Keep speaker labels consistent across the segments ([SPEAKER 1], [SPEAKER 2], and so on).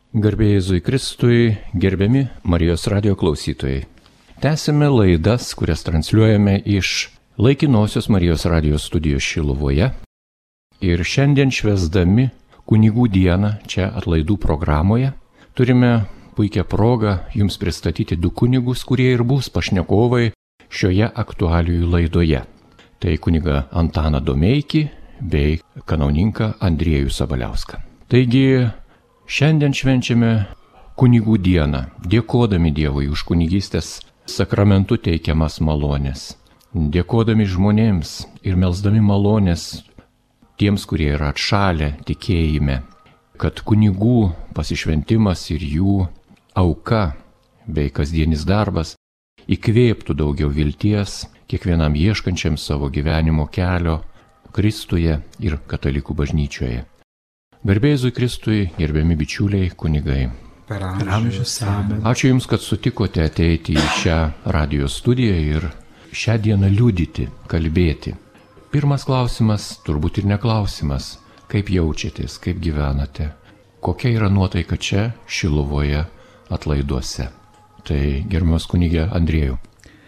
[SPEAKER 1] Garbė Jėzui Kristui, gerbiami Marijos radijo klausytojai. Tęsime laidas, kurias transliuojame iš laikinosios Marijos radijo studijos Šiluvoje. Ir šiandien švęsdami Kunigų dieną čia atlaidų programoje turime puikią progą jums pristatyti du kunigus, kurie ir bus pašnekovai šioje aktualijų laidoje. Tai kuniga Antaną Domeikį bei kanauninką Andriejų Sabaliauską. Taigi, šiandien švenčiame Kunigų dieną, dėkodami Dievui už kunigystės sakramentų teikiamas malonės, dėkodami žmonėms ir melsdami malonės tiems, kurie yra atšalę tikėjime, kad kunigų pasišventimas ir jų auka bei kasdienis darbas įkvėptų daugiau vilties kiekvienam ieškančiam savo gyvenimo kelio Kristuje ir katalikų bažnyčioje. Garbė Jėzui Kristui, gerbiami bičiuliai, kunigai.
[SPEAKER 2] Per amžius.
[SPEAKER 1] Ačiū Jums, kad sutikote ateiti į šią radijo studiją ir šią dieną liudyti, kalbėti. Pirmas klausimas, turbūt ir neklausimas, kaip jaučiatės, kaip gyvenate, kokia yra nuotaika čia, Šiluvoje, atlaiduose. Tai gerbiamas kunige Andriejų.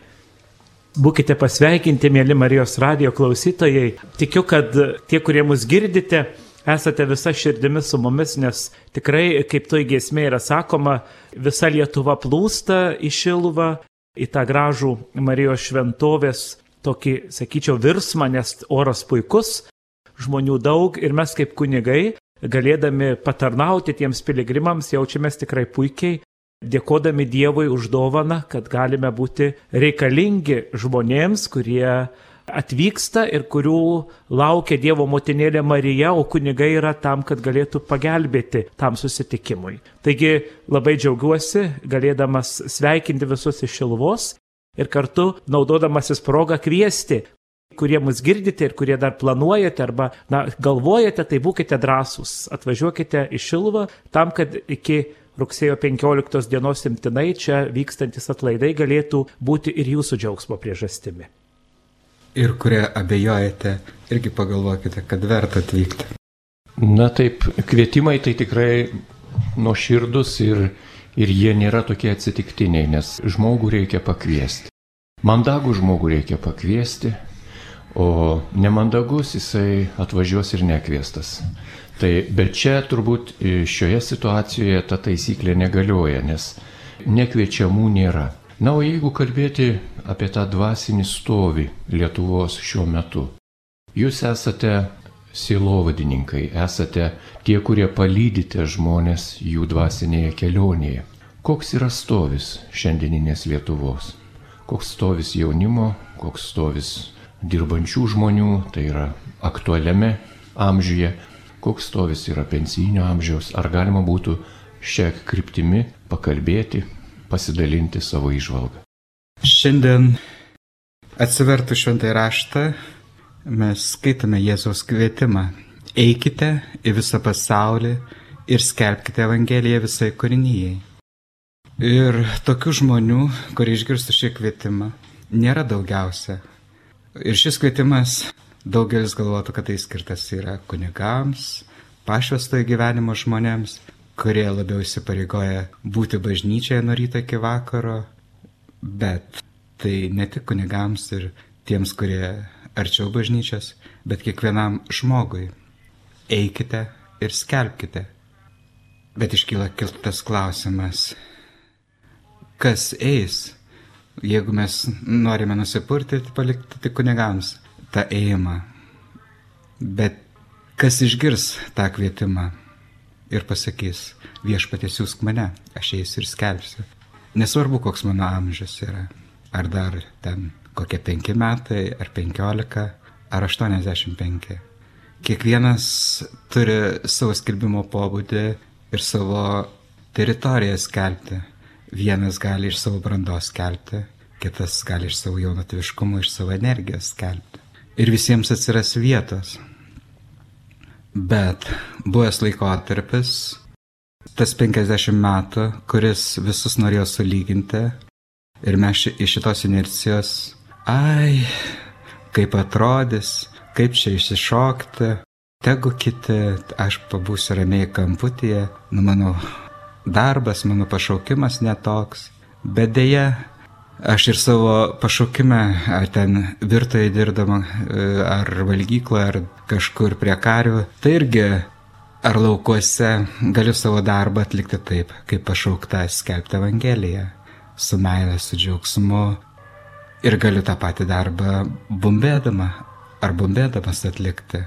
[SPEAKER 3] Būkite pasveikinti, mėly Marijos radijo klausytojai. Tikiu, kad tie, kurie mus girdite, esate visa širdimi su mumis, nes tikrai, kaip toj giesmė yra sakoma, visa Lietuva plūsta į Šiluvą, į tą gražų Marijos šventovės tokį, sakyčiau, virsmą, nes oras puikus, žmonių daug ir mes kaip kunigai, galėdami patarnauti tiems piligrimams, jaučiamės tikrai puikiai, dėkodami Dievui už dovaną, kad galime būti reikalingi žmonėms, kurie atvyksta ir kurių laukia Dievo motinėlė Marija, o kunigai yra tam, kad galėtų pagelbėti tam susitikimui. Taigi labai džiaugiuosi, galėdamas sveikinti visus iš Šiluvos ir kartu naudodamasis progą kviesti, kurie mus girdite ir kurie dar planuojate arba galvojate, tai būkite drąsūs, atvažiuokite į Šiluvą tam, kad iki rugsėjo 15 dienos imtinai čia vykstantis atlaidai galėtų būti ir jūsų džiaugsmo priežastimi.
[SPEAKER 2] Ir kurie abejojate, irgi pagalvokite, kad verta atvykti.
[SPEAKER 1] Na taip, kvietimai tai tikrai nuoširdus ir jie nėra tokie atsitiktiniai, nes žmogų reikia pakviesti. Mandagų žmogų reikia pakviesti, o nemandagus jisai atvažiuos ir nekviestas. Bet čia turbūt šioje situacijoje ta taisyklė negalioja, nes nekviečiamų nėra. Na, o jeigu kalbėti apie tą dvasinį stovį Lietuvos šiuo metu, jūs esate sielovadininkai, esate tie, kurie palydite žmonės jų dvasinėje kelionėje. Koks yra stovis šiandieninės Lietuvos? Koks stovis jaunimo, koks stovis dirbančių žmonių, tai yra aktualiame amžiuje, koks stovis yra pensijinio amžiaus, ar galima būtų šią kryptimį pakalbėti, pasidalinti savo įžvalgą.
[SPEAKER 2] Šiandien atsivertų šventąjį raštą, mes skaitome Jėzaus kvietimą. Eikite į visą pasaulį ir skelbkite Evangeliją visai kūrinijai. Ir tokių žmonių, kurie išgirstų šį kvietimą, nėra daugiausia. Ir šis kvietimas, daugelis galvotų, kad tai skirtas yra kunigams, pašvęstojo gyvenimo žmonėms, kurie labiau įsipareigoja būti bažnyčioje nuo ryto iki vakaro, bet tai ne tik kunigams ir tiems, kurie arčiau bažnyčios, bet kiekvienam žmogui. Eikite ir skelbkite. Bet iškyla kitas klausimas, kas eis? Jeigu mes norime nusipurtyti, palikti tik kunigams tą ėjimą. Bet kas išgirs tą kvietimą ir pasakys, viešpatie siųsk mane, aš eisiu ir skelbsiu. Nesvarbu, koks mano amžius yra. Ar dar ten kokie 5 metai, ar 15, ar 85. Kiekvienas turi savo skelbimo pobūdį ir savo teritoriją skelbti. Vienas gali iš savo brandos skelbti, kitas gali iš savo jaunatviškumo, iš savo energijos skelbti. Ir visiems atsiras vietos. Bet buvęs laikotarpis, tas 50 metų, kuris visus norėjo sulyginti, ir mes iš šitos inercijos, kaip atrodys, kaip čia išsišokti, tegu kiti, aš pabūsiu ramiai kamputyje, mano darbas, mano pašaukimas netoks. Bet dėja, aš ir savo pašaukime, ar ten virtoje dirbdama, ar valgykloje, ar kažkur prie karvių, tai irgi ar laukuose galiu savo darbą atlikti taip, kaip pašaukta skelbti Evangeliją, su meile, su džiaugsmu. Ir galiu tą patį darbą bumbėdamas atlikti.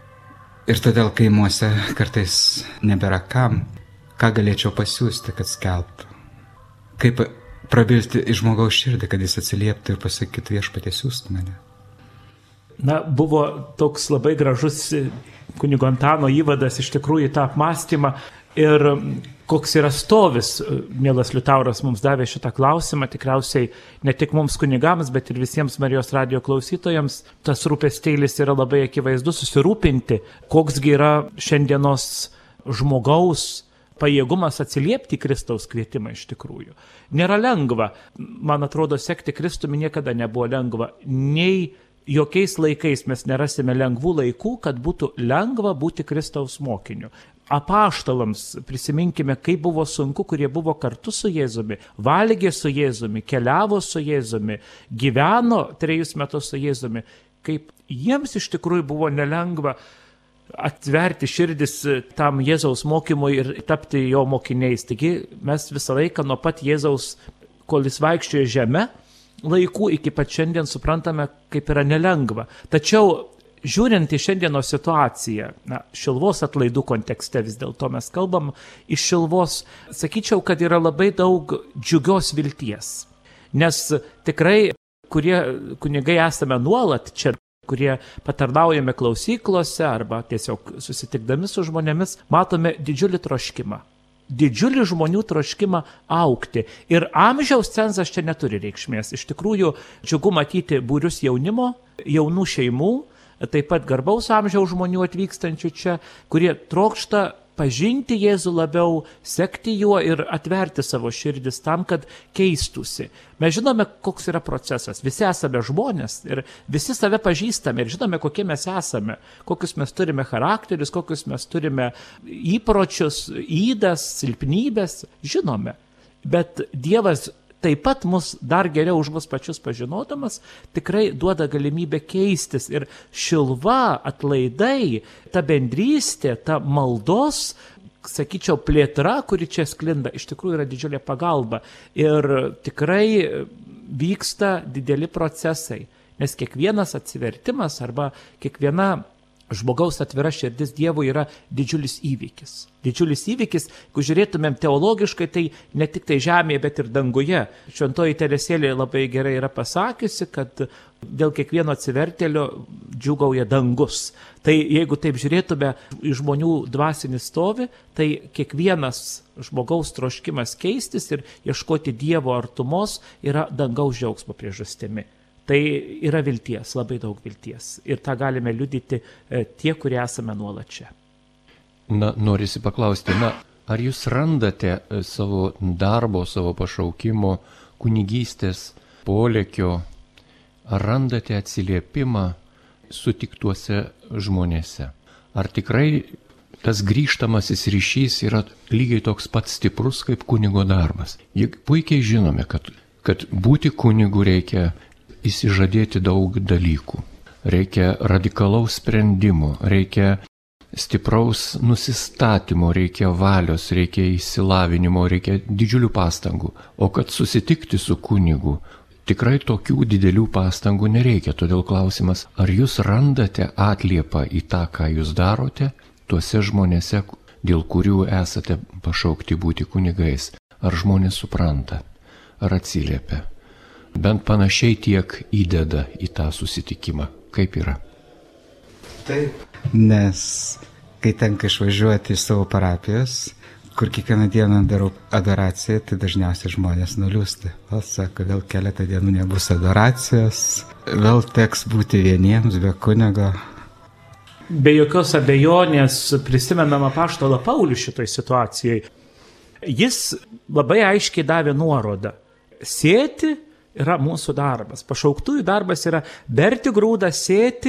[SPEAKER 2] Ir todėl kaimuose kartais nebėra kam, ką galėčiau pasiūsti, kad skelbtų. Kaip prabilti į žmogaus širdį, kad jis atsilieptų ir pasakytų Viešpatie siųsk mane.
[SPEAKER 3] Na, buvo toks labai gražus kunigo Antano įvadas iš tikrųjų tą apmąstymą ir koks yra stovis, mielas Liutauras mums davė šitą klausimą, tikriausiai ne tik mums kunigams, bet ir visiems Marijos radijo klausytojams, tas rūpestėlis yra labai akivaizdus, susirūpinti, koksgi yra šiandienos žmogaus pajėgumas atsiliepti Kristaus kvietimą iš tikrųjų. Nėra lengva, man atrodo, sekti Kristumi niekada nebuvo lengva, nei jokiais laikais mes nerasime lengvų laikų, kad būtų lengva būti Kristaus mokiniu. Apaštalams prisiminkime, kaip buvo sunku, kurie buvo kartu su Jėzumi, valgė su Jėzumi, keliavo su Jėzumi, gyveno 3 metus su Jėzumi, kaip jiems iš tikrųjų buvo nelengva atverti širdis tam Jėzaus mokymui ir tapti jo mokiniais. Taigi mes visą laiką nuo pat Jėzaus, kol jis vaikščiojo žeme, laikų iki pat šiandien suprantame, kaip yra nelengva. Tačiau žiūrint į šiandienos situaciją, Šiluvos atlaidų kontekste vis dėlto mes kalbam iš Šiluvos, sakyčiau, kad yra labai daug džiugios vilties. Nes tikrai, kurie kunigai esame nuolat čia, kurie patarnaujame klausyklose arba tiesiog susitikdami su žmonėmis, matome didžiulį troškimą. Didžiulį žmonių troškimą augti. Ir amžiaus cenzas čia neturi reikšmės. Iš tikrųjų, džiugu matyti būrius jaunimo, jaunų šeimų, taip pat garbaus amžiaus žmonių atvykstančių čia, kurie trokšta pažinti Jėzų labiau, sekti juo ir atverti savo širdis tam, kad keistųsi. Mes žinome, koks yra procesas. Visi esame žmonės ir visi save pažįstame ir žinome, kokie mes esame, kokius mes turime charakterius, kokius mes turime įpročius, ydas, silpnybės, žinome. Bet Dievas taip pat mus dar geriau už mus pačius pažinodamas, tikrai duoda galimybę keistis. Ir Šiluva, atlaidai, ta bendrystė, ta maldos, sakyčiau, plėtra, kuri čia sklinda, iš tikrųjų yra didžiulė pagalba. Ir tikrai vyksta dideli procesai, nes kiekvienas atsivertimas arba kiekviena žmogaus atvira širdis Dievui yra didžiulis įvykis. Didžiulis įvykis, jeigu žiūrėtumėm teologiškai, tai ne tik tai žemėje, bet ir danguje. Šventoji Teresėlė labai gerai yra pasakiusi, kad dėl kiekvieno atsivertėlio džiūgauja dangus. Tai jeigu taip žiūrėtume į žmonių dvasinį stovį, tai kiekvienas žmogaus troškimas keistis ir ieškoti Dievo artumos yra dangaus džiaugsmo priežastimi. Tai yra vilties, labai daug vilties. Ir tą galime liudyti tie, kurie esame nuolat čia.
[SPEAKER 1] Norisi paklausti, ar jūs randate savo darbo, savo pašaukimo, kunigystės polėkio, ar randate atsiliepimą sutiktuose žmonėse? Ar tikrai tas grįžtamasis ryšys yra lygiai toks pat stiprus kaip kunigo darbas? Juk puikiai žinome, kad būti kunigu reikia įsižadėti daug dalykų. Reikia radikalaus sprendimo, reikia stipraus nusistatymo, reikia valios, reikia išsilavinimo, reikia didžiulių pastangų. O kad susitikti su kunigu, tikrai tokių didelių pastangų nereikia. Todėl klausimas, ar jūs randate atliepą į tą, ką jūs darote, tuose žmonėse, dėl kurių esate pašaukti būti kunigais? Ar žmonės supranta, ar atsiliepia? Bent panašiai tiek įdeda į tą susitikimą. Kaip yra?
[SPEAKER 2] Taip, nes kai tenka išvažiuoti iš savo parapijos, kur kiekvieną dieną darau adoraciją, tai dažniausiai žmonės nuliūsta. Sako, vėl keletą dienų nebus adoracijos, vėl teks būti vieniems be kunigo.
[SPEAKER 3] Be jokios abejonės prisimenam apaštalą Paulių šitoj situacijai. Jis labai aiškiai davė nuorodą. Sėti yra mūsų darbas. Pašauktųjų darbas yra berti grūdą, sėti,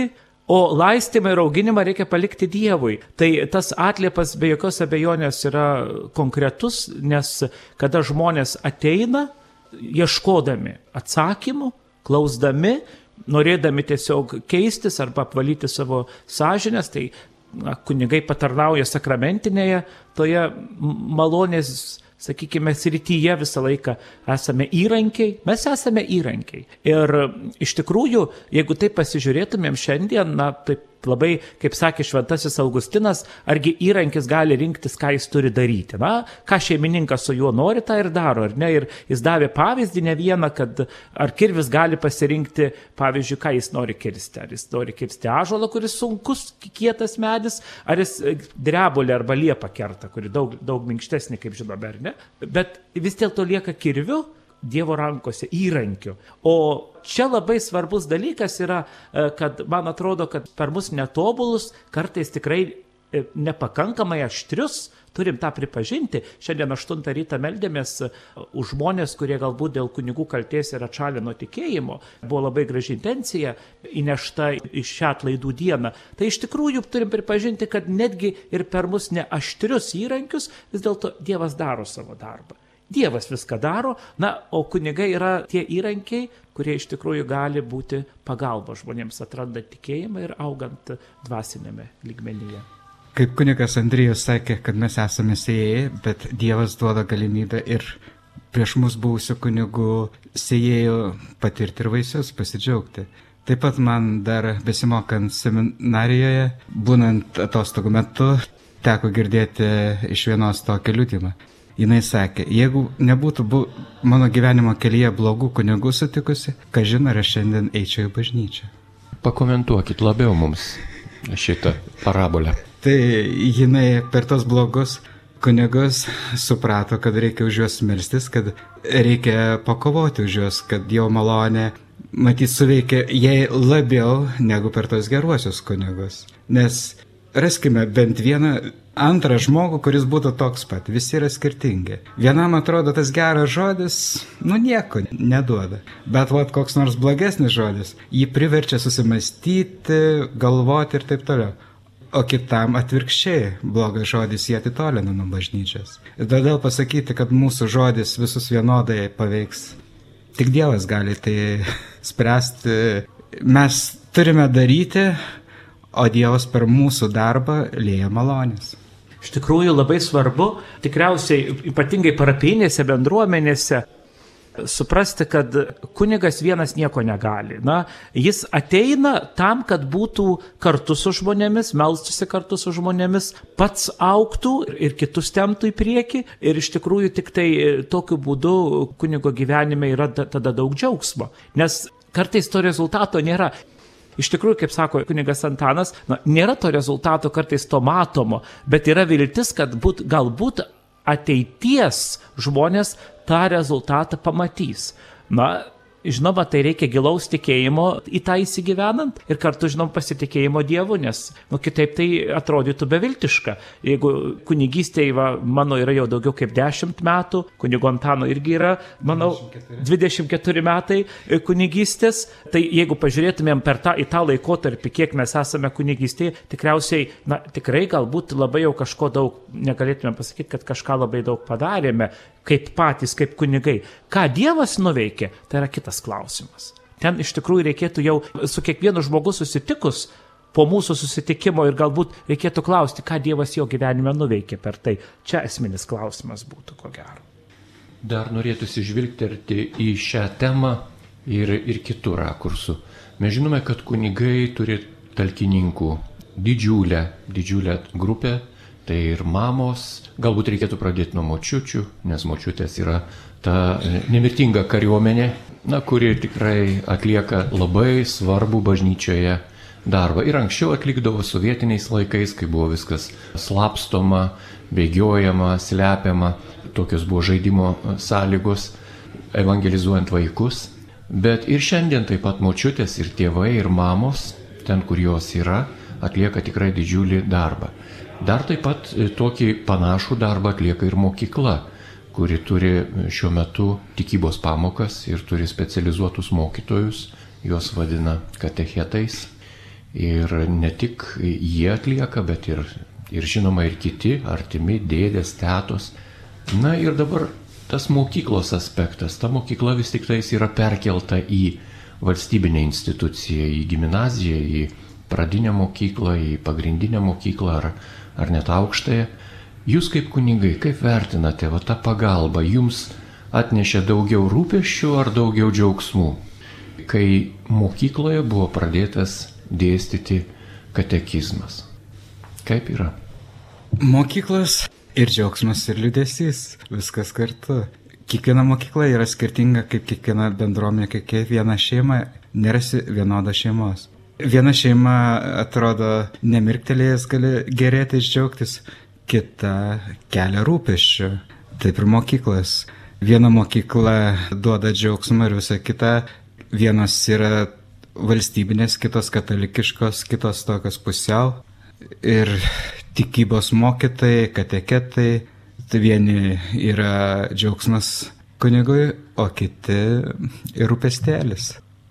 [SPEAKER 3] O laistymą ir auginimą reikia palikti Dievui. Tai tas atliepas be jokios abejonės yra konkretus, nes kada žmonės ateina, ieškodami atsakymų, klausdami, norėdami tiesiog keistis arba apvalyti savo sąžinės, tai kunigai patarnauja sakramentinėje, toje malonės, sakykime, srityje visą laiką esame įrankiai, mes esame įrankiai. Ir iš tikrųjų, jeigu taip pasižiūrėtumėm šiandien, taip labai, kaip sakė šventasis Augustinas, argi įrankis gali rinktis, ką jis turi daryti. Ką šeimininkas su juo nori, tą ir daro, ar ne? Ir jis davė pavyzdį ne vieną, kad ar kirvis gali pasirinkti, pavyzdžiui, ką jis nori kirsti. Ar jis nori kirsti ąžuolą, kuris sunkus, kietas medis, ar jis drebulę arba liepą kerta, kuri daug minkštesnė, kaip žinome, ar ne? Bet vis dėlto lieka kirviu, Dievo rankose, įrankiu. O čia labai svarbus dalykas yra, kad man atrodo, kad per mus netobulus, kartais tikrai nepakankamai aštrius, turim tą pripažinti. Šiandien 8 rytą meldėmės už žmonės, kurie galbūt dėl kunigų kaltės yra atšalę nuo tikėjimo. Buvo labai graži intencija įnešta į šią atlaidų dieną. Tai iš tikrųjų turim pripažinti, kad netgi ir per mus neaštrius įrankius vis dėlto Dievas daro savo darbą. Dievas viską daro, o kunigai yra tie įrankiai, kurie iš tikrųjų gali būti pagalba žmonėms atrandant tikėjimą ir augant dvasinėme lygmenyje.
[SPEAKER 2] Kaip kunigas Andriejus sakė, kad mes esame sėjėjai, bet Dievas duoda galimybę ir prieš mus buvusių kunigų sėjėjų patirti ir vaisius, pasidžiaugti. Taip pat man dar besimokant seminarijoje, būnant atostogų metu, teko girdėti iš vienos tokį liudymą. Jis sakė, jeigu nebūtų mano gyvenimo kelyje blogų kunigų sutikusi, kažin ar aš šiandien eičiau į bažnyčią.
[SPEAKER 1] Pakomentuokit labiau mums šitą parabolę.
[SPEAKER 2] Tai jinai per tos blogus kunigus suprato, kad reikia už juos melstis, kad reikia pakovoti už juos, kad Dievo malonė, matyt, suveikia jai labiau negu per tos geruosius kunigus. Nes raskime bent vieną antrą žmogų, kuris būtų toks pat. Visi yra skirtingi. Vienam atrodo tas geras žodis, nieko neduoda. Bet koks nors blogesnis žodis, jį priverčia susimastyti, galvoti ir taip toliau. O kitam atvirkščiai, blogas žodis jį atitolina nuo bažnyčios. Ir todėl pasakyti, kad mūsų žodis visus vienodai paveiks, tik Dievas gali tai spręsti. Mes turime daryti, o Dievas per mūsų darbą lieja malonės.
[SPEAKER 3] Iš tikrųjų labai svarbu, tikriausiai ypatingai parapijinėse bendruomenėse, suprasti, kad kunigas vienas nieko negali. Jis ateina tam, kad būtų kartu su žmonėmis, melstųsi kartu su žmonėmis, pats augtų ir kitus temptų į priekį. Ir iš tikrųjų tik tai tokiu būdu kunigo gyvenime yra tada daug džiaugsmo. Nes kartais to rezultato nėra. Iš tikrųjų, kaip sako kunigas Antanas, nėra to rezultato kartais to matomo, bet yra viltis, kad galbūt ateities žmonės tą rezultatą pamatys. Žinoma, tai reikia gilaus tikėjimo į tą įsigyvenant ir kartu, žinoma, pasitikėjimo Dievu, nes kitaip tai atrodytų beviltiška. Jeigu kunigystėje, mano yra jau daugiau kaip 10 metų, kunigo Antano irgi yra, manau, 24 metai kunigystės, tai jeigu pažiūrėtumėm į tą laikotarpį, kiek mes esame kunigystėje, tikriausiai, tikrai galbūt labai jau kažko daug, negalėtume pasakyti, kad kažką labai daug padarėme, kaip patys, kaip kunigai. Ką Dievas nuveikė, tai yra kitas klausimas. Ten iš tikrųjų reikėtų jau su kiekvienu žmogu susitikus po mūsų susitikimo ir galbūt reikėtų klausti, ką Dievas jo gyvenime nuveikė per tai. Čia esminis klausimas būtų, ko gero.
[SPEAKER 1] Dar norėtųsi žvilgterti į šią temą ir kitų rakursų. Mes žinome, kad kunigai turi talkininkų didžiulę grupę. Tai ir mamos, galbūt reikėtų pradėti nuo močiučių, nes močiutės yra ta nemirtinga kariuomenė, kuri tikrai atlieka labai svarbų bažnyčioje darbą. Ir anksčiau atlikdavo sovietiniais laikais, kai buvo viskas slapstoma, bėgiojama, slepiama, tokios buvo žaidimo sąlygos, evangelizuojant vaikus. Bet ir šiandien taip pat močiutės ir tėvai ir mamos, ten kur jos yra, atlieka tikrai didžiulį darbą. Dar taip pat tokį panašų darbą atlieka ir mokykla, kuri turi šiuo metu tikybos pamokas ir turi specializuotus mokytojus, juos vadina katechetais. Ir ne tik jie atlieka, bet ir žinoma ir kiti, artimi, dėdės, tetos. Na ir dabar tas mokyklos aspektas. Ta mokykla vis tik tais yra perkelta į valstybinę instituciją, į gimnaziją, į pradinę mokyklą, į pagrindinę mokyklą ar net aukštąją. Jūs kaip kunigai, kaip vertinate tą pagalbą? Jums atnešė daugiau rūpesčių ar daugiau džiaugsmų, kai mokykloje buvo pradėtas dėstyti katekizmas? Kaip yra?
[SPEAKER 2] Mokyklos ir džiaugsmas, ir liūdesys, viskas kartu. Kiekviena mokykla yra skirtinga, kaip kiekviena bendruomenė, kaip kiekviena šeima, nerasi vienodos šeimos. Viena šeima, atrodo, nemirktelėjęs gali gerėtis, džiaugtis, kita kelia rūpesčių. Taip ir mokyklas. Viena mokykla duoda džiaugsmą ir visa kita. Vienos yra valstybinės, kitos katalikiškos, kitos tokios pusiau. Ir tikybos mokytojai, kateketai, tai vieni yra džiaugsmas kunigui, o kiti ir rūpestėlis.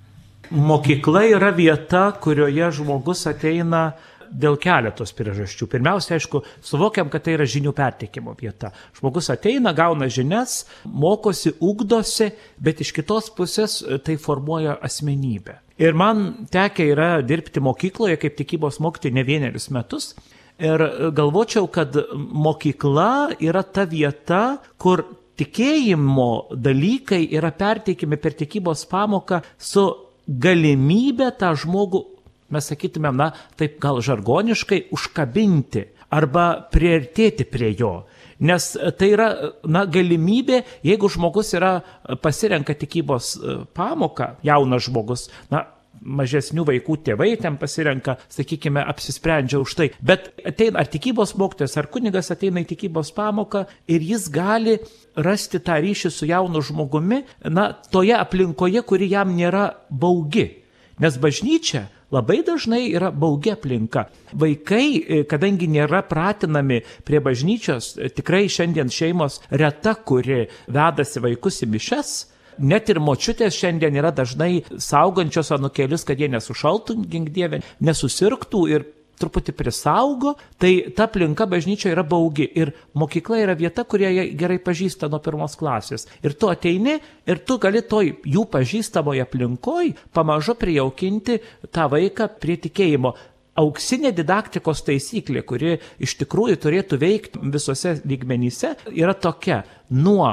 [SPEAKER 3] Mokykla yra vieta, kurioje žmogus ateina dėl keletos priežasčių. Pirmiausia, aišku, suvokiam, kad tai yra žinių perteikimo vieta. Žmogus ateina, gauna žinias, mokosi, ugdosi, bet iš kitos pusės tai formuoja asmenybę. Ir man tekę yra dirbti mokykloje kaip tikybos mokytojai ne vienerius metus. Ir galvočiau, kad mokykla yra ta vieta, kur tikėjimo dalykai yra perteikimi per tikybos pamoką su galimybė tą žmogų, mes sakytumėm, taip gal žargoniškai, užkabinti arba priartėti prie jo. Nes tai yra galimybė, jeigu žmogus pasirenka tikybos pamoką, jaunas žmogus, mažesnių vaikų tėvai ten pasirenka, sakykime, apsisprendžia už tai. Bet ateina ar tikybos mokytojas, ar kunigas ateina į tikybos pamoką ir jis gali rasti tą ryšį su jaunu žmogumi, toje aplinkoje, kuri jam nėra baugi. Nes bažnyčia labai dažnai yra baugi aplinka. Vaikai, kadangi nėra pratinami prie bažnyčios, tikrai šiandien šeimos reta, kuri vedasi vaikus į mišias. Net ir močiutės šiandien yra dažnai saugančios anūkėlius, kad jie nesušaltų, gink Dieve, nesusirgtų ir truputį prisaugo, tai ta aplinka bažnyčioje yra baugi. Ir mokykla yra vieta, kurie jie gerai pažįsta nuo 1 klasės. Ir tu ateini ir tu gali toj jų pažįstamoje aplinkoj pamažu prijaukinti tą vaiką prie tikėjimo. Auksinė didaktikos taisyklė, kuri iš tikrųjų turėtų veikti visose lygmenyse, yra tokia: nuo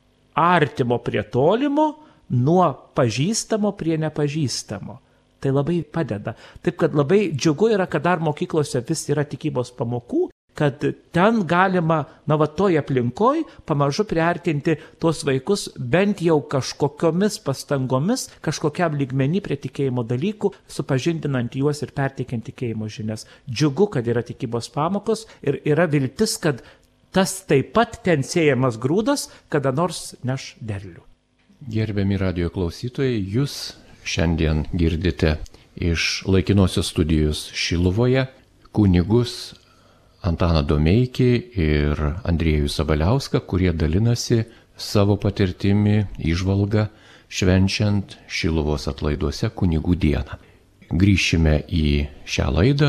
[SPEAKER 3] artimo prie tolimo, nuo pažįstamo prie nepažįstamo. Tai labai padeda. Taip, kad labai džiugu yra, kad dar mokyklose vis yra tikybos pamokų, kad ten galima, toj aplinkoj pamažu priartinti tuos vaikus bent jau kažkokiomis pastangomis, kažkokiam lygmenį prie tikėjimo dalykų, supažindinant juos ir perteikiant tikėjimo žinias. Džiugu, kad yra tikybos pamokos ir yra viltis, kad tas taip pat ten sėjamas grūdas kada nors neš derlių.
[SPEAKER 1] Gerbiami radijo klausytojai, jūs šiandien girdite iš laikinosios studijos Šiluvoje kunigus Antaną Domeikį ir Andriejų Sabaliauską, kurie dalinasi savo patirtimi, įžvalgą švenčiant Šiluvos atlaiduose kunigų dieną. Grįšime į šią laidą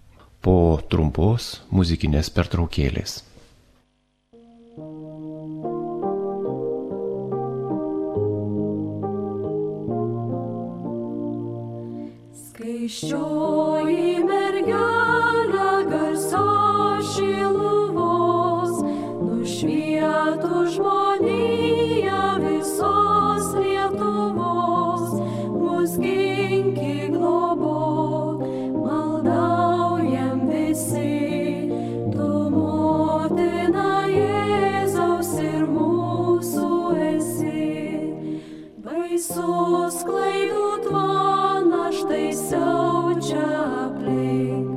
[SPEAKER 1] po trumpos muzikinės pertraukėlės.
[SPEAKER 4] Skaisčioji mergelė garsios Šiluvos, nušvietų žmoniją visos Lietuvos, mus ginki globok, maldaujam visi, tu motina Jėzaus ir mūsų esi, baisus klaidų tvanas štai siaučia aplink.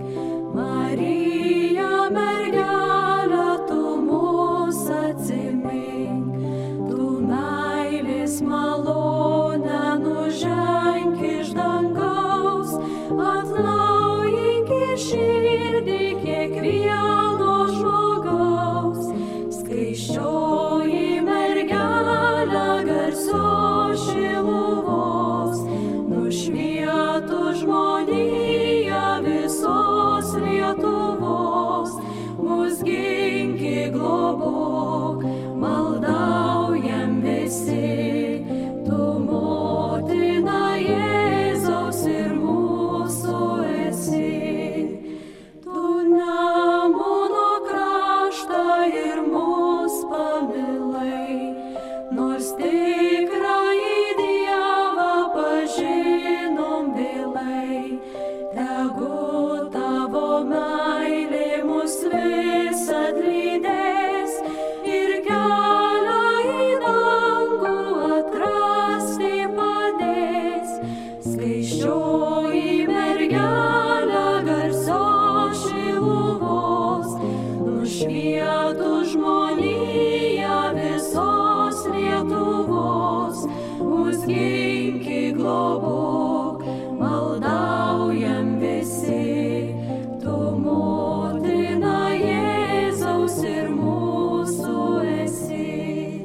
[SPEAKER 4] Marija mergelė, tu mus atsimink, ginki globok, maldaujam visi, tu motina Jėzaus ir mūsų esi.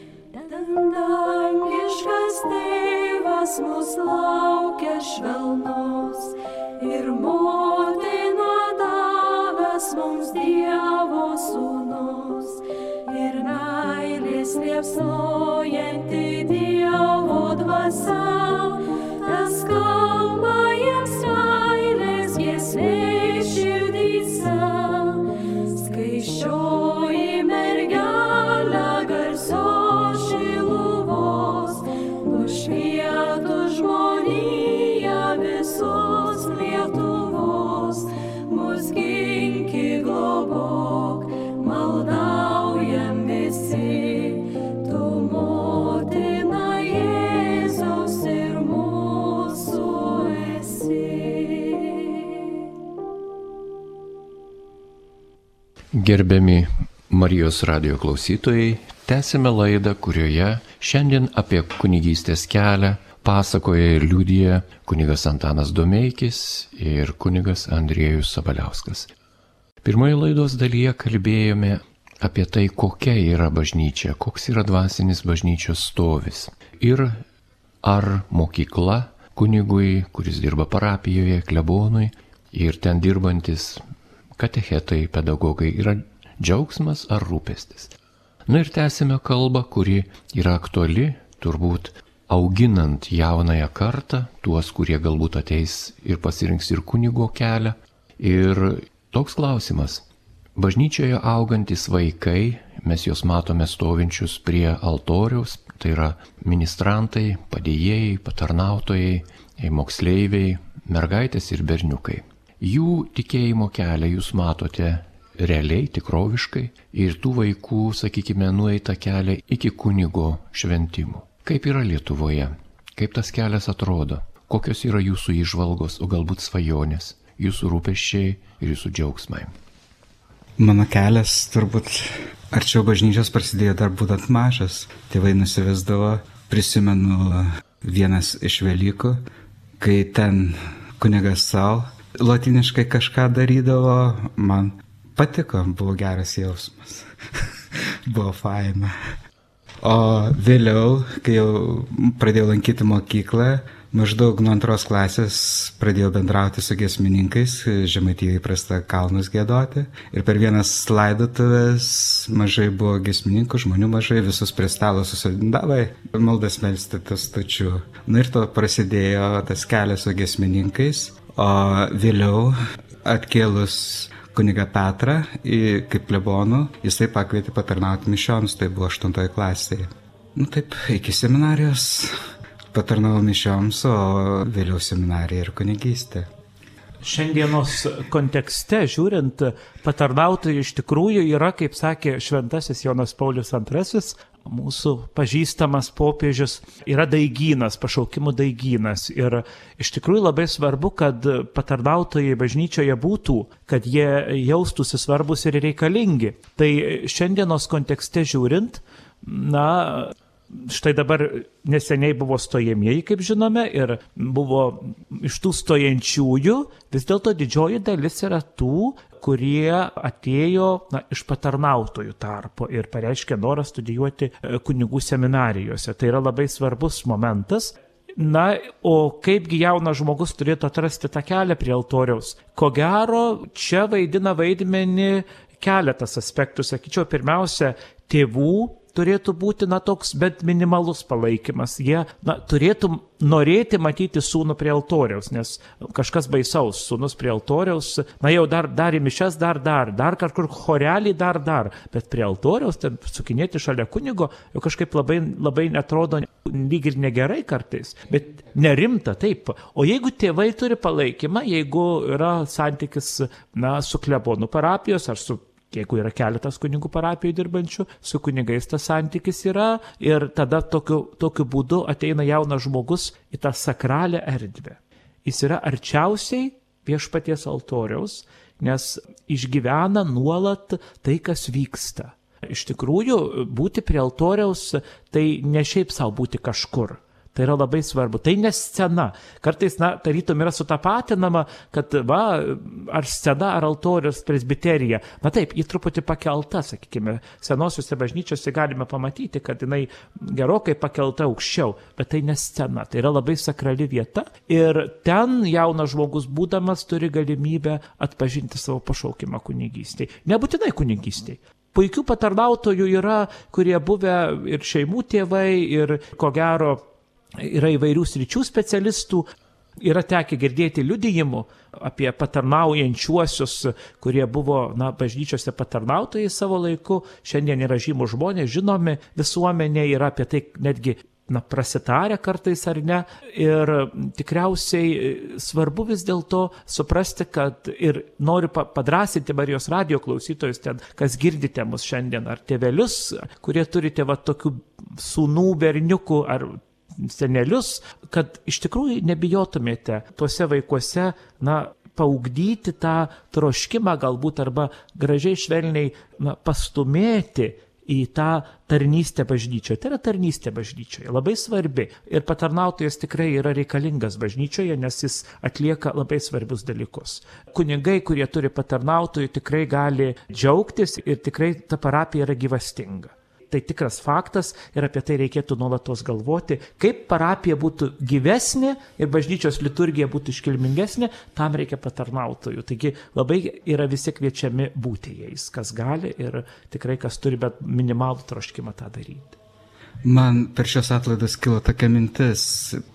[SPEAKER 4] Dangiškas tėvas mus laukia švelnus ir motina davęs mums Dievo sūnus ir meilės liepsnojanti Dievo dvasia, tas kalba jiems meilės giesmė širdyse. Skaisčioji mergelė garsios Šiluvos, nušvietų žmoniją visos Lietuvos, mus ginki globok, maldaujam visi, tu motina Jėzaus ir mūsų esi.
[SPEAKER 1] Gerbiami Marijos radijo klausytojai, tęsime laidą, kurioje šiandien apie kunigystės kelią pasakoja ir liudija kunigas Antanas Domeikis ir kunigas Andriejus Sabaliauskas. Pirmoje laidos dalyje kalbėjome apie tai, kokia yra bažnyčia, koks yra dvasinis bažnyčios stovis ir ar mokykla kunigui, kuris dirba parapijoje, klebonui ir ten dirbantis katechetai, pedagogai yra džiaugsmas ar rūpestis. Na ir tęsime kalbą, kuri yra aktuali, turbūt auginant jaunąją kartą, tuos, kurie galbūt ateis ir pasirinks ir kunigo kelią. Ir toks klausimas. Bažnyčioje augantis vaikai, mes juos matome stovinčius prie altoriaus, tai yra ministrantai, padėjėjai, patarnautojai, moksleiviai, mergaitės ir berniukai. Jų tikėjimo kelią jūs matote realiai, tikroviškai ir tų vaikų, sakykime, nueitą kelią iki kunigo šventimų. Kaip yra Lietuvoje? Kaip tas kelias atrodo? Kokios yra jūsų įžvalgos, o galbūt svajonės, jūsų rūpesčiai ir jūsų džiaugsmai?
[SPEAKER 2] Mano kelias turbūt arčiau bažnyčios prasidėjo dar būdant mažas. Tėvai nusivesdavo, prisimenu vienas iš Velykų, kai ten kunigas savo lotyniškai kažką darydavo, man patiko, buvo geras jausmas, buvo faina. O vėliau, kai jau pradėjau lankyti mokyklą, maždaug nuo 2 klasės pradėjau bendrauti su giesmininkais, Žemaitijoje įprasta kalnus giedoti. Ir per vienas laidotuvės mažai buvo giesmininkų, žmonių mažai, visus prie stalo susodindavai, maldas melsti tas tačių. Na ir to prasidėjo tas kelias su giesmininkais, o vėliau atkėlus kunigą Petrą kaip klebonų, jisai pakvietė patarnauti mišioms, tai buvo 8 klasėje. Nu taip, iki seminarijos patarnavau mišioms, o vėliau seminarija ir kunigystė.
[SPEAKER 3] Šiandienos kontekste žiūrint, patarnautojai iš tikrųjų yra, kaip sakė šventasis Jonas Paulius II, mūsų pažįstamas popiežius, yra daigynas, pašaukimų daigynas. Ir iš tikrųjų labai svarbu, kad patarnautojai bažnyčioje būtų, kad jie jaustųsi svarbus ir reikalingi. Tai šiandienos kontekste žiūrint, štai dabar neseniai buvo stojamieji, kaip žinome, ir buvo iš tų stojančiųjų, vis dėlto didžioji dalis yra tų, kurie atėjo iš patarnautojų tarpo ir pareiškė norą studijuoti kunigų seminarijose. Tai yra labai svarbus momentas. Na, o kaipgi jaunas žmogus turėtų atrasti tą kelią prie altoriaus? Ko gero, čia vaidina vaidmenį keletas aspektų. Sakyčiau, pirmiausia, tėvų turėtų būti toks bent minimalus palaikymas. Jie turėtų norėti matyti sūnų prie altoriaus, nes kažkas baisaus, sūnus prie altoriaus, jau dar į mišias, dar kažkur chorelį, dar, bet prie altoriaus, ten sukinėti šalia kunigo, jau kažkaip labai netrodo lyg ir negerai kartais, bet nerimta taip. O jeigu tėvai turi palaikymą, jeigu yra santykis su klebonų parapijos ar jeigu yra keletas kunigų parapijų dirbančių, su kunigais tas santykis yra ir tada tokiu būdu ateina jaunas žmogus į tą sakralią erdvę. Jis yra arčiausiai viešpaties altoriaus, nes išgyvena nuolat tai, kas vyksta. Iš tikrųjų, būti prie altoriaus tai ne šiaip savo būti kažkur. Tai yra labai svarbu. Tai ne scena. Kartais, tarytum yra sutapatinama, kad ar scena, ar altorius, presbiterija. Taip, ji truputį pakelta, sakykime. Senosiuose bažnyčiose galime pamatyti, kad jinai gerokai pakelta aukščiau, bet tai ne scena. Tai yra labai sakrali vieta ir ten jaunas žmogus būdamas turi galimybę atpažinti savo pašaukimą kunigystėj. Nebūtinai kunigystėj. Puikių patarnautojų yra, kurie buvę ir šeimų tėvai, ir ko gero yra įvairių sričių specialistų. Yra tekę girdėti liudijimų apie patarnaujančiuosius, kurie buvo bažnyčiose patarnautojai savo laiku. Šiandien yra žymūs žmonės, žinomi visuomenė, yra apie tai netgi prasitarę kartais ar ne. Ir tikriausiai svarbu vis dėlto suprasti, kad ir noriu padrasinti Marijos radijo klausytojus ten, kas girdite mus šiandien, ar tėvelius, kurie turite tokių sūnų, berniukų ar senelius, kad iš tikrųjų nebijotumėte tuose vaikuose, paugdyti tą troškimą galbūt arba gražiai švelniai pastumėti į tą tarnystę bažnyčioje. Tai yra tarnystė bažnyčioje, labai svarbi. Ir patarnautojas tikrai yra reikalingas bažnyčioje, nes jis atlieka labai svarbius dalykus. Kunigai, kurie turi patarnautojų, tikrai gali džiaugtis ir tikrai ta parapija yra gyvastinga. Tai tikras faktas ir apie tai reikėtų nuolatos galvoti, kaip parapija būtų gyvesnė ir bažnyčios liturgija būtų iškilmingesnė, tam reikia patarnautojų. Taigi labai yra visi kviečiami būti jais, kas gali ir tikrai kas turi, bet minimalų troškimą tą daryti.
[SPEAKER 2] Man per šios atlaidus kilo tokia mintis,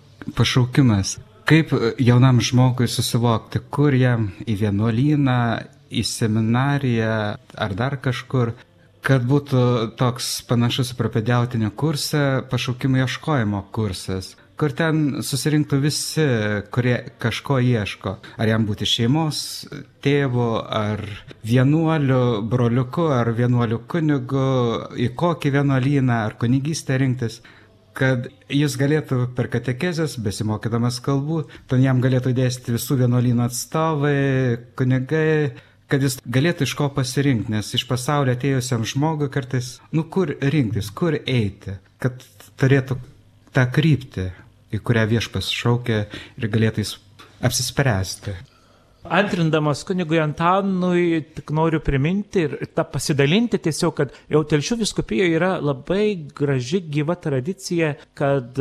[SPEAKER 2] pašaukimas. Kaip jaunam žmogui susivokti, kur jam į vienuolyną, į seminariją ar dar kažkur, kad būtų toks panašus propedeutinio kursą, pašaukimo ieškojimo kursas, kur ten susirinktų visi, kurie kažko ieško. Ar jam būti šeimos tėvu, ar vienuoliu broliuku, ar vienuoliu kunigu, į kokį vienuolyną, ar kunigystę rinktis, kad jis galėtų per katekezes, besimokydamas kalbų, ten jam galėtų dėstyti visų vienuolynų atstovai, kunigai, kad jis galėtų iš ko pasirinkti, nes iš pasaulio atėjusiam žmogui kartais, kur rinktis, kur eiti, kad turėtų tą kryptį, į kurią Viešpats šaukia ir galėtų jis apsispręsti.
[SPEAKER 3] Antrindamas kunigui Antanui, tik noriu priminti ir pasidalinti tiesiog, kad jau Telšių vyskupijoje yra labai graži gyva tradicija, kad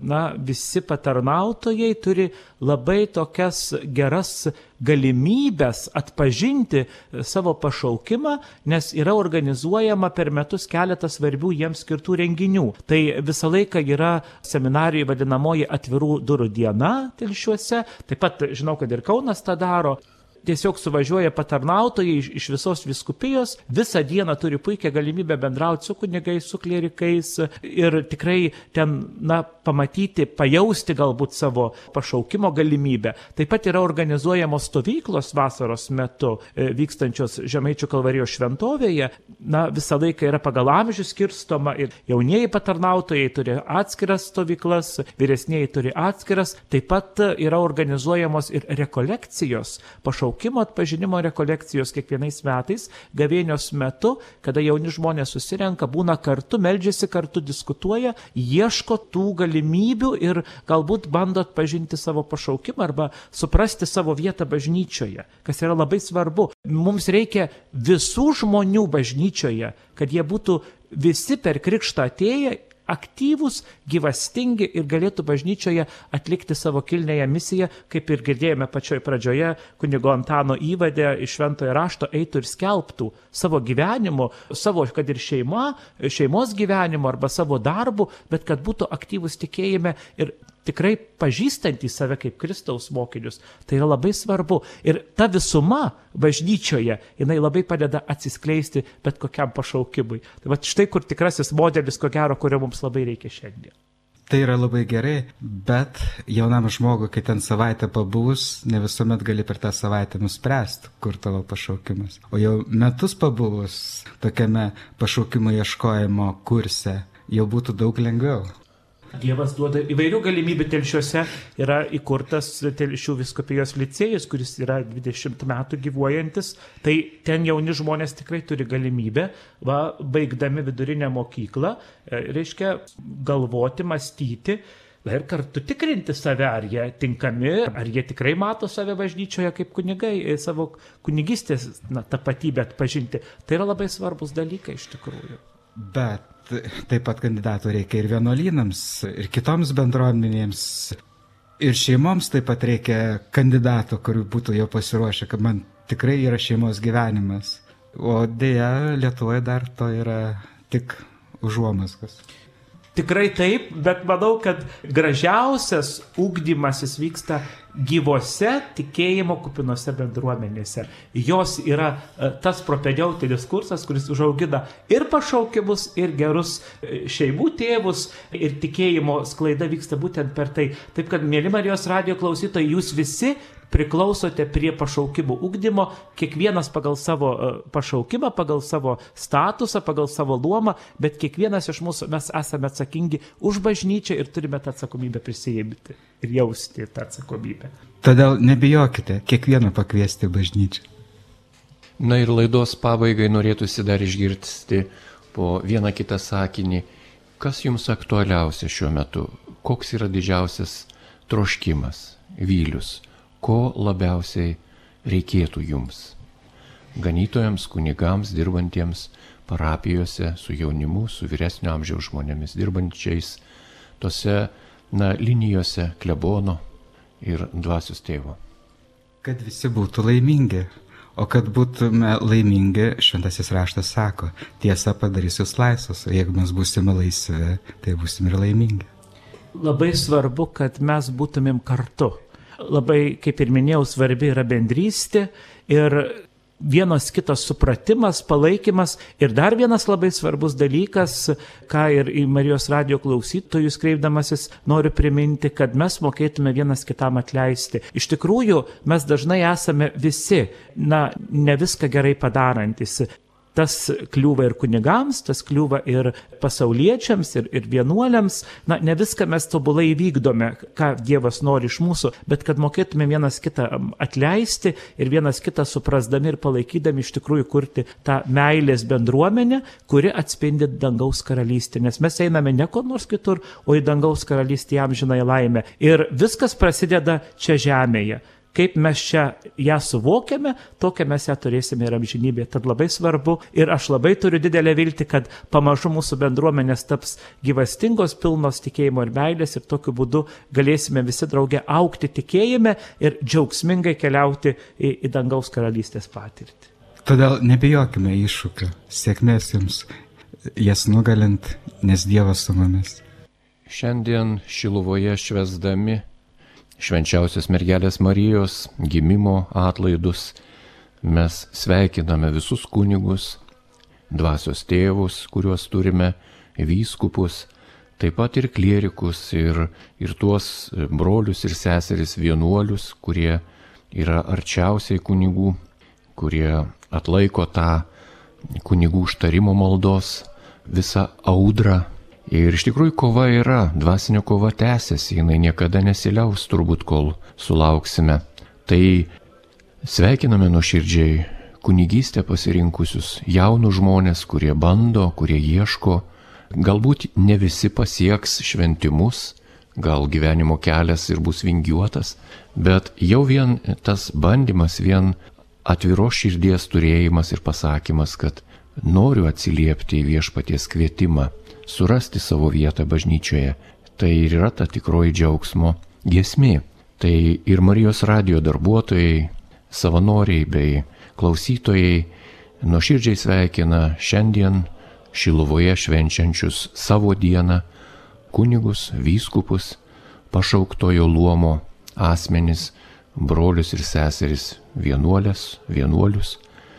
[SPEAKER 3] visi patarnautojai turi labai tokias geras galimybės atpažinti savo pašaukimą, nes yra organizuojama per metus keletas svarbių jiems skirtų renginių. Tai visą laiką yra seminarijoje vadinamoji atvirų durų diena Telšiuose, taip pat žinau, kad ir Kaunas tą daro. Tiesiog suvažiuoja patarnautojai iš visos vyskupijos, visą dieną turi puikią galimybę bendrauti su kunigais, su klierikais ir tikrai ten, pamatyti, pajausti galbūt savo pašaukimo galimybę. Taip pat yra organizuojamos stovyklos vasaros metu, vykstančios Žemaičių Kalvarijos šventovėje. Visą laiką yra pagal amžių skirstoma ir jaunieji patarnautojai turi atskiras stovyklas, vyresnieji turi atskiras. Taip pat yra organizuojamos ir rekolekcijos, pašaukimo atpažinimo rekolekcijos kiekvienais metais, gavėnios metu, kada jauni žmonės susirenka, būna kartu, meldžiasi kartu, diskutuoja, ieško tų galimybių ir galbūt bando atpažinti savo pašaukimą arba suprasti savo vietą bažnyčioje, kas yra labai svarbu. Mums reikia visų žmonių bažnyčioje, kad jie būtų visi per krikštą atėję, aktyvūs, gyvastingi ir galėtų bažnyčioje atlikti savo kilniąją misiją, kaip ir girdėjome pačioj pradžioje, kunigo Antano įvade iš Šventojo rašto, eitų ir skelbtų savo gyvenimu, savo, kad ir šeimos gyvenimu arba savo darbu, bet kad būtų aktyvūs tikėjime ir tikrai pažįstantys save kaip Kristaus mokinius. Tai yra labai svarbu. Ir ta visuma bažnyčioje, jinai labai padeda atsiskleisti bet kokiam pašaukimui. Tai štai kur tikrasis modelis, ko gero, kurio mums labai reikia šiandien.
[SPEAKER 2] Tai yra labai gerai, bet jaunam žmogui, kai ten savaitę pabuvus, ne visuomet gali per tą savaitę nuspręsti, kur tavo pašaukimas. O jau metus pabuvus tokiame pašaukimo ieškojimo kurse, jau būtų daug lengviau.
[SPEAKER 3] Dievas duoda įvairių galimybių. Telšiuose yra įkurtas Telšių vyskupijos licėjus, kuris yra 20 metų gyvuojantis. Tai ten jauni žmonės tikrai turi galimybę, baigdami vidurinę mokyklą, galvoti, mąstyti, Ir kartu tikrinti save, ar jie tinkami, ar jie tikrai mato save bažnyčioje kaip kunigai, savo kunigystės tapatybę atpažinti. Tai yra labai svarbus dalykai iš tikrųjų.
[SPEAKER 2] Bet taip pat kandidatų reikia ir vienuolynams, ir kitoms bendruomenėms, ir šeimoms taip pat reikia kandidatų, kurių būtų jau pasiruošę, kad man tikrai yra šeimos gyvenimas. O dėja, Lietuvoje dar to yra tik užuomazgos.
[SPEAKER 3] Tikrai taip, bet manau, kad gražiausias ugdymasis vyksta gyvose tikėjimo kupinose bendruomenėse. Jos yra tas propedeutinis kursas, kuris užaugina ir pašaukimus, ir gerus šeimų tėvus, ir tikėjimo sklaida vyksta būtent per tai. Taip kad, mėly Marijos radijo klausytojai, jūs visi priklausote prie pašaukimų ugdymo, kiekvienas pagal savo pašaukimą, pagal savo statusą, pagal savo luomą, bet kiekvienas iš mūsų mes esame atsakingi už bažnyčią ir turime tą atsakomybę prisijimti ir jausti tą atsakomybę.
[SPEAKER 2] Todėl nebijokite kiekvieną pakviesti bažnyčią.
[SPEAKER 1] Na ir laidos pabaigai norėtųsi dar išgirsti po vieną kitą sakinį, kas jums aktualiausia šiuo metu, koks yra didžiausias troškimas, vylius, ko labiausiai reikėtų jums, ganytojams, kunigams, dirbantiems parapijose, su jaunimu, su vyresnio amžiaus žmonėmis, dirbančiais tose linijose klebono ir dvasios tėvo.
[SPEAKER 2] Kad visi būtų laimingi, o kad būtume laimingi, šventasis raštas sako, tiesa padarys jūs laisvus, o jeigu mes būsime laisvi, tai būsime ir laimingi.
[SPEAKER 3] Labai svarbu, kad mes būtumėm kartu. Labai, kaip ir minėjau, svarbi yra bendrystė ir vienas kitas supratimas, palaikymas. Ir dar vienas labai svarbus dalykas, ką ir į Marijos radijo klausytojus kreipdamasis noriu priminti, kad mes mokėtume vienas kitam atleisti. Iš tikrųjų, mes dažnai esame visi, ne viską gerai padarantis. Tas kliūva ir kunigams, tas kliūva ir pasauliečiams, ir vienuoliams. Ne viską mes tobulai vykdome, ką Dievas nori iš mūsų, bet kad mokėtume vienas kitą atleisti ir vienas kitą suprasdami ir palaikydami iš tikrųjų kurti tą meilės bendruomenę, kuri atspindi dangaus karalystę. Nes mes einame ne kur nors kitur, o į dangaus karalystę amžinąją laimę. Ir viskas prasideda čia žemėje. Kaip mes čia ją suvokiame, tokią mes ją turėsime ir amžinybėje. Tad labai svarbu ir aš labai turiu didelę viltį, kad pamažu mūsų bendruomenės taps gyvastingos, pilnos tikėjimo ir meilės ir tokiu būdu galėsime visi drauge augti tikėjime ir džiaugsmingai keliauti į dangaus karalystės patirtį.
[SPEAKER 2] Todėl nebijokime iššūkių, sėkmės jums, jas nugalint, nes Dievas su mumis.
[SPEAKER 1] Šiandien Šiluvoje švęsdami Švenčiausios mergelės Marijos gimimo atlaidus mes sveikiname visus kunigus, dvasios tėvus, kuriuos turime, vyskupus, taip pat ir klierikus, ir tuos brolius ir seseris vienuolius, kurie yra arčiausiai kunigų, kurie atlaiko tą kunigų užtarimo maldos visą audrą. Ir iš tikrųjų kova yra, dvasinė kova tęsiasi, jinai niekada nesiliaus turbūt, kol sulauksime. Tai sveikiname nuoširdžiai kunigystę pasirinkusius jaunus žmonės, kurie bando, kurie ieško. Galbūt ne visi pasieks šventimus, gal gyvenimo kelias ir bus vingiuotas, bet jau vien tas bandymas, vien atviros širdies turėjimas ir pasakymas, kad noriu atsiliepti į viešpaties kvietimą, surasti savo vietą bažnyčioje. Tai ir yra ta tikroji džiaugsmo giesmė. Tai ir Marijos radijo darbuotojai, savanoriai bei klausytojai nuoširdžiai sveikina šiandien Šiluvoje švenčiančius savo dieną kunigus, vyskupus, pašauktojo luomo asmenis, brolius ir seseris, vienuolės, vienuolius,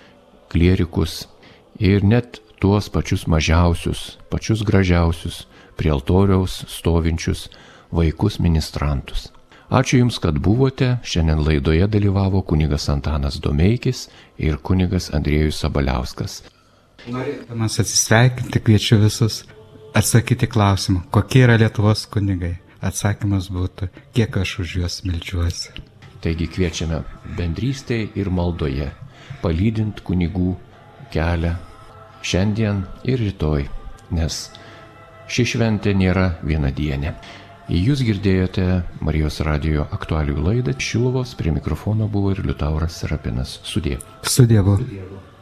[SPEAKER 1] klierikus ir net tuos pačius mažiausius, pačius gražiausius, prie altoriaus stovinčius vaikus ministrantus. Ačiū Jums, kad buvote. Šiandien laidoje dalyvavo kunigas Antanas Domeikis ir kunigas Andriejus Sabaliauskas.
[SPEAKER 2] Norėdamas atsisveikinti, kviečiu visus atsakyti klausimą, kokie yra Lietuvos kunigai. Atsakymas būtų, kiek aš už juos meldžiuosi.
[SPEAKER 1] Taigi kviečiame bendrystėje ir maldoje, palydint kunigų kelią šiandien ir rytoj, nes ši šventė nėra vienadienė. Jūs girdėjote Marijos radijo aktualijų laidą Šiluvos, prie mikrofono buvo ir Liutauras Serapinas. Sudie.
[SPEAKER 2] Su Dievu.